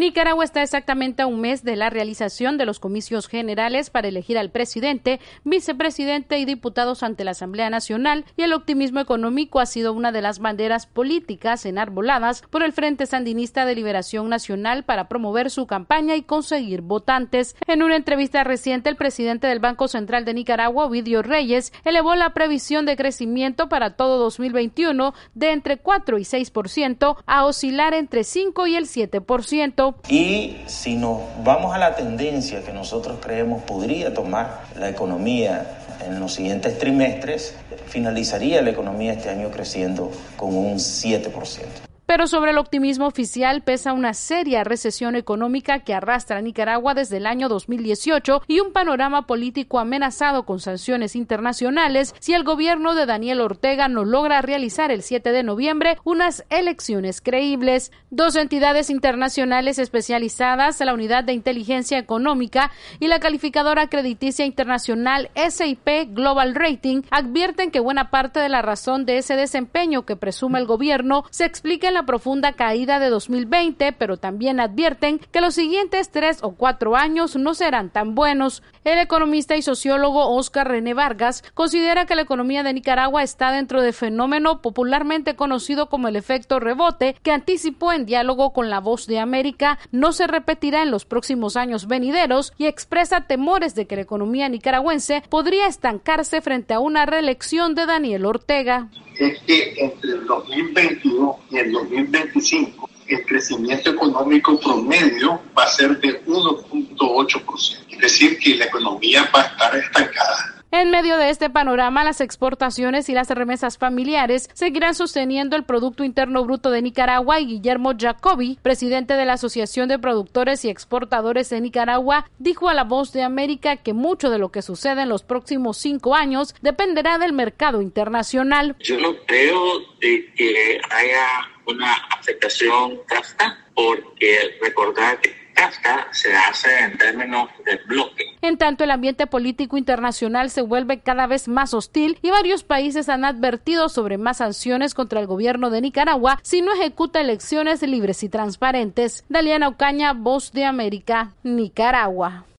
Nicaragua está exactamente a un mes de la realización de los comicios generales para elegir al presidente, vicepresidente y diputados ante la Asamblea Nacional, y el optimismo económico ha sido una de las banderas políticas enarboladas por el Frente Sandinista de Liberación Nacional para promover su campaña y conseguir votantes. En una entrevista reciente, el presidente del Banco Central de Nicaragua, Ovidio Reyes, elevó la previsión de crecimiento para todo 2021 de entre 4 y 6% a oscilar entre 5 y el 7%. Y si nos vamos a la tendencia que nosotros creemos podría tomar la economía en los siguientes trimestres, finalizaría la economía este año creciendo con un 7%. Pero sobre el optimismo oficial pesa una seria recesión económica que arrastra a Nicaragua desde el año 2018 y un panorama político amenazado con sanciones internacionales si el gobierno de Daniel Ortega no logra realizar el 7 de noviembre unas elecciones creíbles. Dos entidades internacionales especializadas, la Unidad de Inteligencia Económica y la calificadora crediticia internacional S&P Global Rating, advierten que buena parte de la razón de ese desempeño que presume el gobierno se explica en la profunda caída de 2020, pero también advierten que los siguientes 3 o 4 años no serán tan buenos. El economista y sociólogo Oscar René Vargas considera que la economía de Nicaragua está dentro del fenómeno popularmente conocido como el efecto rebote, que anticipó en diálogo con La Voz de América no se repetirá en los próximos años venideros, y expresa temores de que la economía nicaragüense podría estancarse frente a una reelección de Daniel Ortega. Es que entre el 2021 y el 2025 el crecimiento económico promedio va a ser de 1.8%, es decir, que la economía va a estar estancada. En medio de este panorama, las exportaciones y las remesas familiares seguirán sosteniendo el Producto Interno Bruto de Nicaragua, y Guillermo Jacobi, presidente de la Asociación de Productores y Exportadores de Nicaragua, dijo a La Voz de América que mucho de lo que sucede en los próximos 5 años dependerá del mercado internacional. Yo no creo de que haya una afectación CAFTA, porque recordar que CAFTA se hace en términos de bloque. En tanto, el ambiente político internacional se vuelve cada vez más hostil y varios países han advertido sobre más sanciones contra el gobierno de Nicaragua si no ejecuta elecciones libres y transparentes. Daliana Ocaña, Voz de América, Nicaragua.